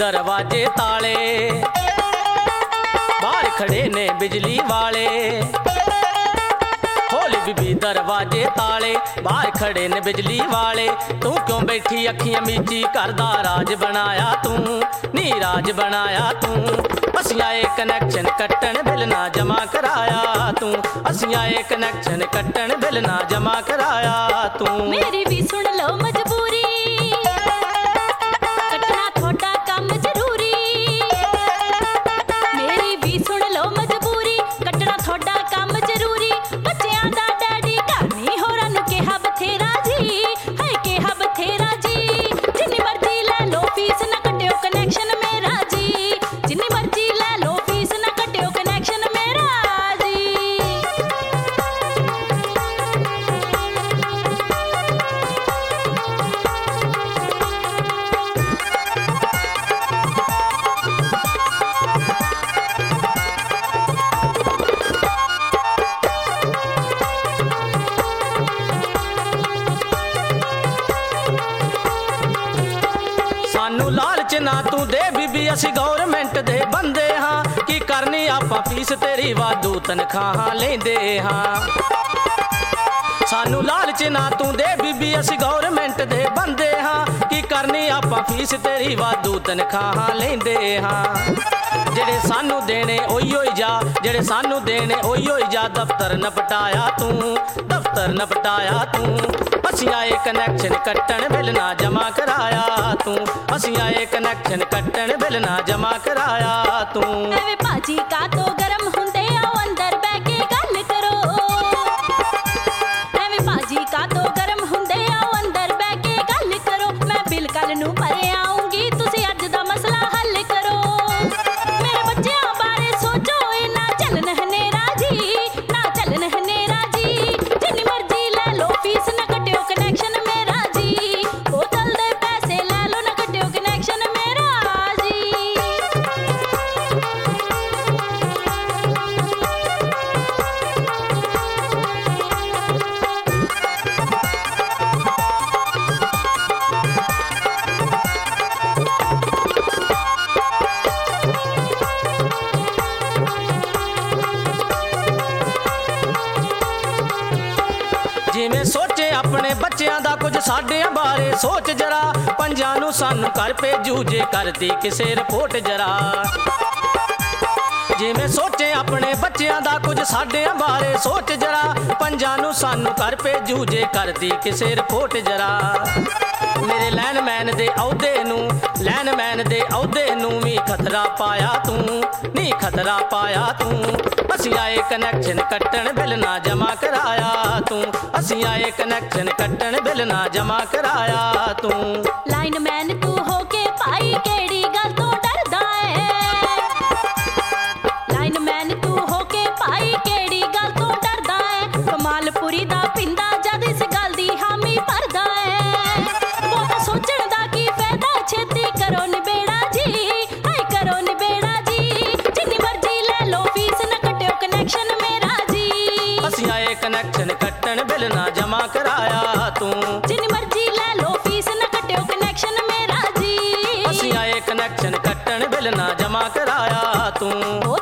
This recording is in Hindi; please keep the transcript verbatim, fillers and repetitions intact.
दरवाजे ताले, बाहर खड़े ने बिजली वाले। खोल बीबी दरवाजे ताले, बाहर खड़े ने बिजली वाले। तू क्यों बैठी अखियां मीची, करदा राज बनाया तू, नी राज बनाया तू। असियां एक कनैक्शन कट्टन बिल ना जमा कराया तू, असियां एक कनैक्शन कट्टन बिल ना जमा कराया तू। मेरी भी सुन लो मजबूरी, कट्टना थोड़ा काम जरूरी। मेरी भी सुन लो मजबूरी, कट्टना थोड़ा काम जरूरी। बच्चियां दा डैडी करनी होरां नूं कहा बथेरा जी, है कहा बथेरा जी। जिन्नी मर्जी ले लो फीस ना कट्टियो कनैक्शन मेरा जी, जिन्नी मर्जी ले लो फीस ना कट्टियो कनैक्शन मेरा जी। सानू लालच ना तू दे बीबी, असी गौरमेंट दे बंदे हाँ। की करनी आपां फीस तेरी वाधू तनखाहां लेंदे हाँ। सानू लालच ना तू दे बीबी, असी गौरमेंट दे बंदे हाँ। की करनी आपां फीस तेरी वाधू तनखाहां लेंदे हाँ। जेड़े सानू देने ओही होई जा, जेड़े सानू देने ओही होई जा। दफ्तर नपटाया तू, दफ्तर नपटाया तू। असियां एक कनैक्शन कट्टन बिल ना जमा कराया तू, असियां एक कनैक्शन कट्टन बिल ना जमा कराया तू। एवे भाजी का तो गरम हुंदे आओ अंदर बैठ के गल करो। एवे भाजी का तो गरम हुंदे आओ अंदर बैठ के गल करो। मैं बिल कल नूं भरे आऊंगी, तुसी अज दा मसला हल करो। मेरे बच्चों बारे सोचो, ए ना चलन हनेरा जी, ना चलन हनेरा जी। जिन्नी मर्जी ले लो फीस ना कट्टियो कनैक्शन मेरा जी, बोतल दे पैसे ले लो ना कट्टियो कनैक्शन मेरा जी। जिवें सोचे अपने बच्चियां दा कुछ साडियां बारे सोच जरा। पंजां नूं सानू कर भेजू जे करदी किसे रिपोर्ट जरा। जिवें सोचे अपने बच्चियां दा कुछ साडियां बारे सोच जरा। पंजां नूं सानू कर भेजू जे करदी किसे रिपोर्ट जरा। मेरे लैनमैन दे औहदे नूं, लैनमैन दे औहदे नूं भी खतरा पाया तू, नी खतरा पाया तू। असियां एक कनैक्शन कट्टन बिल ना जमा कराया तू, असियां एक कनैक्शन कट्टन बिल ना जमा कराया तू। लाइनमैन तू होके भाई केड़ी गल तो डरदा है। लाइनमैन तू होके भाई केड़ी गल तो डरदा है। कमालपुरी दा पिंदा जद इस गल दी हामी भरदा है। बहुता सोचण दा की फायदा, छेती करो निबेड़ा जी, हाय करो निबेड़ा जी। जिन्नी मर्जी ले लो फीस ना कट्टियो कनैक्शन मेरा जी, असियां एक कनैक्शन कट्टन बिल ना जमा कराया तू। जिन्नी मर्जी ले लो फीस ना कट्टियो कनैक्शन मेरा जी, असियां एक कनैक्शन कट्टन बिल ना जमा कराया तू।